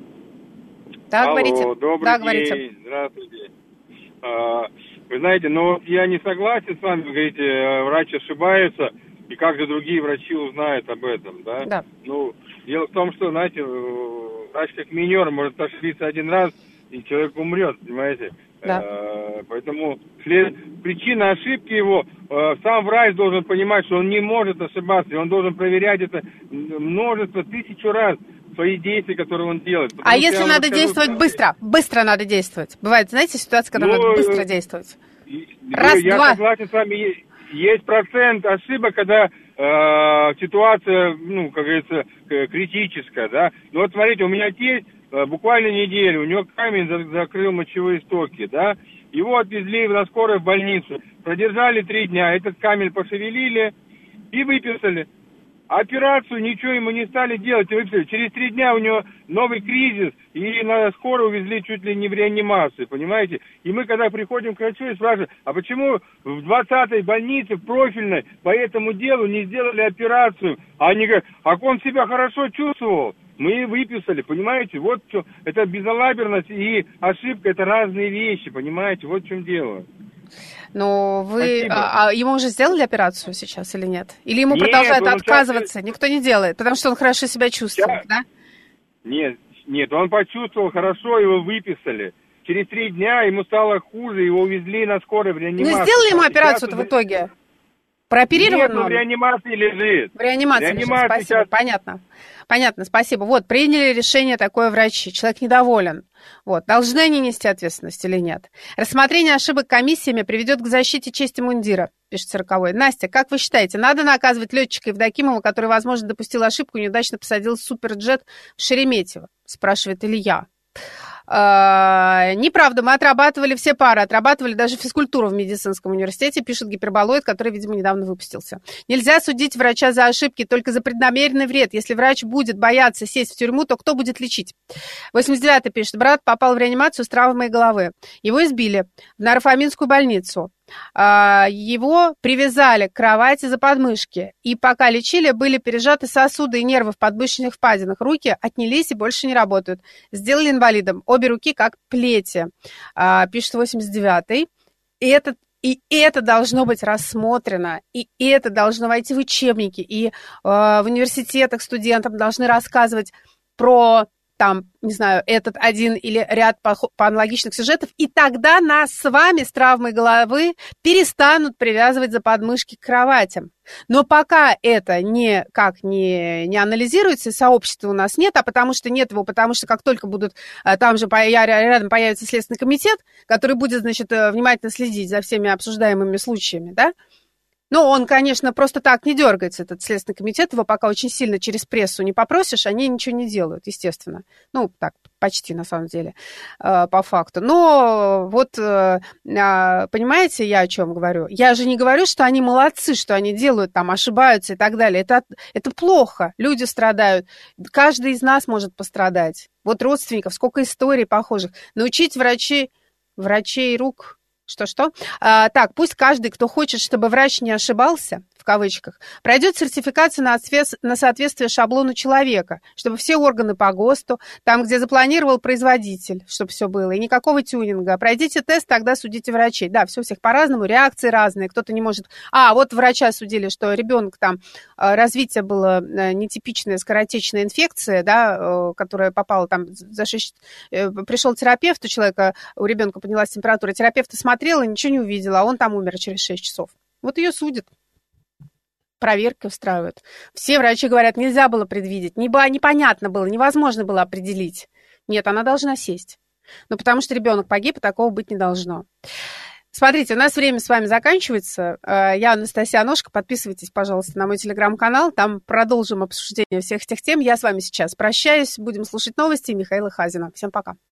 Да, Алло, говорите. Добрый да, день, говорите. Здравствуйте. А, вы знаете, но я не согласен с вами, вы говорите, врач ошибается, и как же другие врачи узнают об этом, да? Да. Ну, дело в том, что, знаете, врач как минер может ошибиться один раз, и человек умрет, понимаете? Да. А, поэтому след... причина ошибки его, сам врач должен понимать, что он не может ошибаться, и он должен проверять это множество, тысячу раз, свои действия, которые он делает. А если надо расскажу, действовать что... быстро? Быстро надо действовать. Бывает, знаете, ситуация, когда ну, надо быстро действовать. Раз, я два. согласен с вами. Есть процент ошибок, когда э, ситуация, ну, как говорится, критическая, да. Ну вот смотрите, у меня тесть э, буквально неделю, у него камень закрыл мочевые стоки, да. Его отвезли на скорой в больницу, продержали три дня, этот камень пошевелили и выписали. Операцию ничего ему не стали делать. Через три дня у него новый кризис, и на скорую увезли чуть ли не в реанимацию, понимаете? И мы, когда приходим к врачу и спрашиваем, а почему в двадцатой больнице профильной по этому делу не сделали операцию? А они говорят, а он себя хорошо чувствовал. Мы выписали, понимаете? Вот что. Это безалаберность и ошибка, это разные вещи, понимаете? Вот в чем дело. Но вы... А, а ему уже сделали операцию сейчас или нет? Или ему нет, продолжают отказываться? сейчас... Никто не делает, потому что он хорошо себя чувствует, сейчас... да? Нет, нет, он почувствовал хорошо, его выписали. Через три дня ему стало хуже, его увезли на скорой в реанимацию. Не сделали ему операцию-то в итоге? Прооперирован Нет, он? он в реанимации лежит. В реанимации, реанимации лежит, спасибо, сейчас... понятно. Понятно, спасибо. Вот, приняли решение такое врачи, человек недоволен. Вот, должны они нести ответственность или нет? Рассмотрение ошибок комиссиями приведет к защите чести мундира, пишет сороковой. Настя, как вы считаете, надо наказывать летчика Евдокимова, который, возможно, допустил ошибку и неудачно посадил суперджет в Шереметьево, спрашивает Илья. Uh, неправда, мы отрабатывали все пары, отрабатывали даже физкультуру в медицинском университете, пишет гиперболоид, который, видимо, недавно выпустился. Нельзя судить врача за ошибки, только за преднамеренный вред. Если врач будет бояться сесть в тюрьму, то кто будет лечить? восемьдесят девятый пишет, брат попал в реанимацию с травмой головы. Его избили в Нарафаминскую больницу. Его привязали к кровати за подмышки, и пока лечили, были пережаты сосуды и нервы в подмышечных впадинах. Руки отнялись и больше не работают. Сделали инвалидом. Обе руки как плети, пишет восемьдесят девятый. И это, и это должно быть рассмотрено, и это должно войти в учебники, и в университетах студентам должны рассказывать про... там, не знаю, этот один или ряд по, по аналогичных сюжетов, и тогда нас с вами с травмой головы перестанут привязывать за подмышки к кроватям. Но пока это никак не, не анализируется, сообщества у нас нет, а потому что нет его, потому что как только будут, там же рядом появится Следственный комитет, который будет, значит, внимательно следить за всеми обсуждаемыми случаями, да, ну, он, конечно, просто так не дергается, этот Следственный комитет, его пока очень сильно через прессу не попросишь, они ничего не делают, естественно. Ну, так, почти, на самом деле, по факту. Но вот, понимаете, я о чем говорю? Я же не говорю, что они молодцы, что они делают, там, ошибаются и так далее. Это, это плохо, люди страдают, каждый из нас может пострадать. Вот родственников, сколько историй похожих. Научить врачей, врачей рук... Что-что? А, так, пусть каждый, кто хочет, чтобы врач не ошибался, в кавычках, пройдет сертификацию на, отвес... на соответствие шаблону человека, чтобы все органы по ГОСТу, там, где запланировал производитель, чтобы все было, и никакого тюнинга. Пройдите тест, тогда судите врачей. Да, все у всех по-разному, реакции разные, кто-то не может... А, вот врача судили, что ребенок там, развитие было нетипичная скоротечная инфекция, да, которая попала там за шесть... Пришел терапевт, у человека, у ребенка поднялась температура, терапевт смотрела, ничего не увидела, а он там умер через шесть часов. Вот ее судят. Проверки устраивают. Все врачи говорят, нельзя было предвидеть, непонятно было, невозможно было определить. Нет, она должна сесть. Ну, потому что ребенок погиб, и такого быть не должно. Смотрите, у нас время с вами заканчивается. Я Анастасия Аношко. Подписывайтесь, пожалуйста, на мой телеграм-канал. Там продолжим обсуждение всех этих тем. Я с вами сейчас прощаюсь. Будем слушать новости Михаила Хазина. Всем пока.